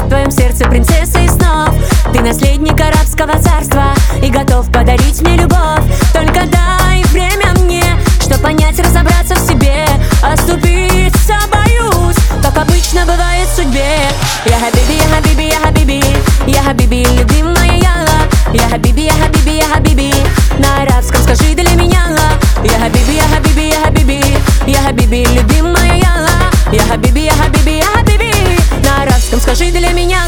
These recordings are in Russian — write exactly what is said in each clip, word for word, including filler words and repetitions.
в твоем сердце принцесса из снов. Ты наследник арабского царства и готов подарить мне любовь. Только дай время мне, чтоб понять, разобраться в себе. Оступиться боюсь, как обычно бывает в судьбе. Я хабиби, я хабиби, я хабиби, я хабиби, любимая яла. Я хабиби, я хабиби, я хабиби, на арабском скажи для меня. Я хабиби, я хабиби, я хабиби, я хабиби, любимая яла. Я хабиби, я хабиби, я хабиби, на арабском скажи для меня.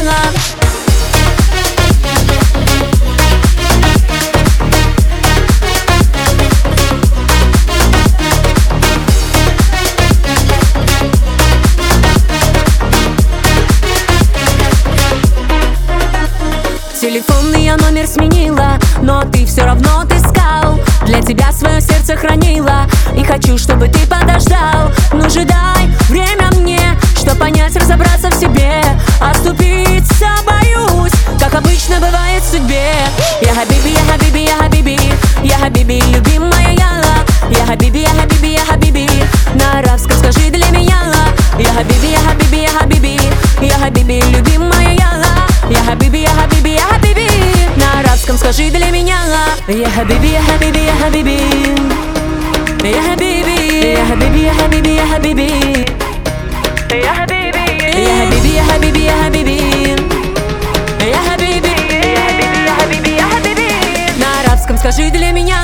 Телефонный я номер сменила, но ты все равно отыскал. Для тебя свое сердце хранила, и хочу, чтобы ты подождал. Ну же дай время мне, чтоб понять, разобраться в себе. Оступиться боюсь, как обычно бывает в судьбе. Я хабиби, я хабиби, я хабиби, я хабиби, любимая яла. Я хабиби, я хабиби, я хабиби, на арабском скажи для меня. Я хабиби, я хабиби, я хабиби, я хабиби, любимая яла. Я хабиби, я хабиби, я хабиби, на арабском скажи для меня. Я хабиби, я хабиби, я хабиби, я хабиби, я хабиби, я хабиби, я хабиби, я хабиби, я хабиби, я хабиби, я хабиби, я хабиби, я хабиби, я хабиби, на арабском скажи для меня.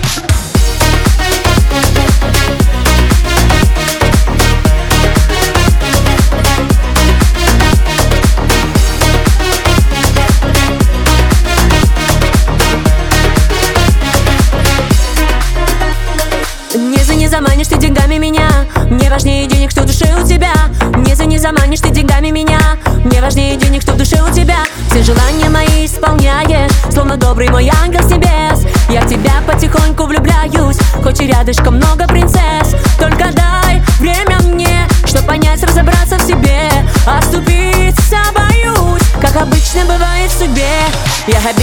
Не заманишь ты деньгами меня, мне важнее денег, что в душе у тебя. Не за не заманишь ты деньгами меня, мне важнее денег, что в душе у тебя. Все желания мои исполняешь, словно добрый мой ангел с небес. Я в тебя потихоньку влюбляюсь, хоть и рядышком много принцесс. Только дай время мне, чтоб понять, разобраться в себе. Оступиться боюсь, как обычно бывает в судьбе. Я